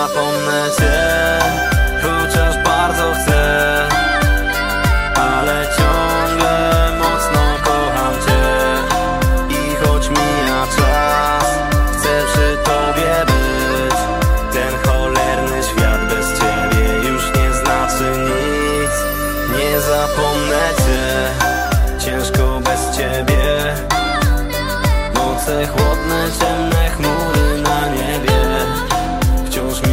zapomnę cię, chociaż bardzo chcę, ale ciągle mocno kocham cię. I choć mija czas, chcę przy tobie być. Ten cholerny świat bez ciebie już nie znaczy nic. Nie zapomnę cię, ciężko bez ciebie. Noce chłodne cię